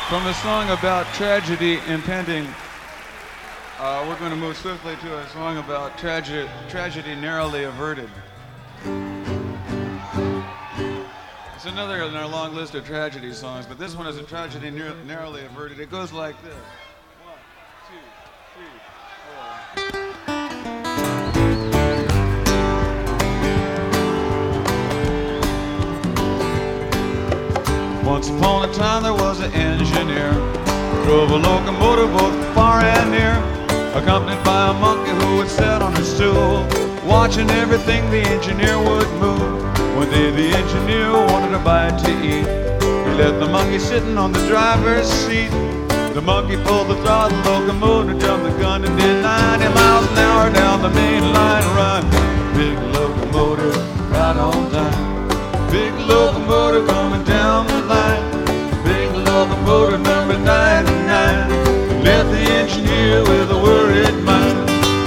From a song about tragedy impending, we're going to move swiftly to a song about tragedy narrowly averted. It's another in our long list of tragedy songs, but this one is a tragedy narrowly averted. It goes like this. 1, 2, 3, 4. Once upon a time there was an engineer, drove a locomotive both far and near, accompanied by a monkey who would sit on a stool, watching everything the engineer would move. One day the engineer wanted a bite to eat. He left the monkey sitting on the driver's seat. The monkey pulled the throttle, locomotive jumped the gun and did 90 miles an hour down the main line run. Big locomotive right on time. Big locomotive coming down the line. Big locomotive number 99 left the engineer with a worried mind.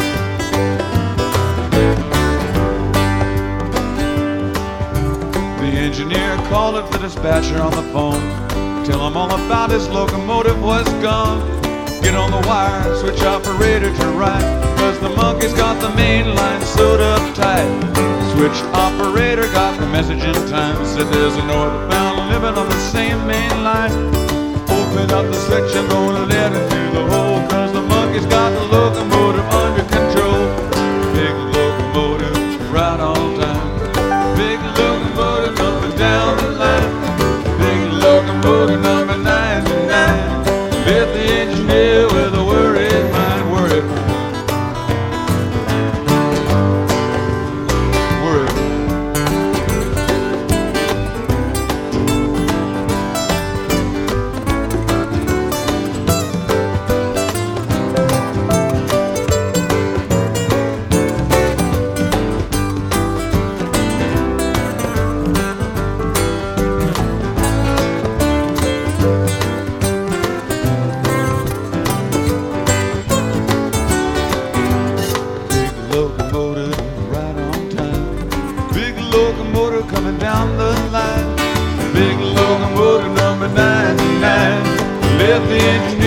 The engineer called up the dispatcher on the phone, tell him all about his locomotive was gone. Get on the wire, switch operator to right, 'cause the monkey's got the main line sewed up tight. Switch operator got the message in time, said there's a northbound living on the same main line. Open up the switch and gonna let it through the hole, 'cause the monkey's got the locomotive under control. Big locomotive right on time. Big locomotive up and down the line. Big locomotive number 99 left the engineer with a worried mind. Worried mind. Locomotive coming down the line. Big locomotive number 99 left the engineer